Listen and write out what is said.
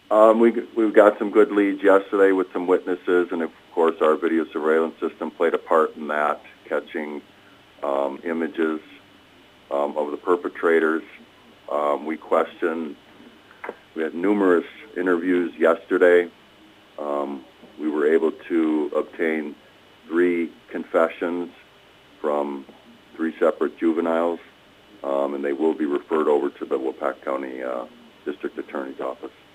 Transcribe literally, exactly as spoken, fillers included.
Um, we we got some good leads yesterday with some witnesses, and of course our video surveillance system played a part in that, catching um, images um, of the perpetrators. Um, we questioned. We had numerous interviews yesterday. Um, we were able to obtain three confessions from three separate juveniles, um, and they will be referred over to the Wapak County uh, District Attorney's Office.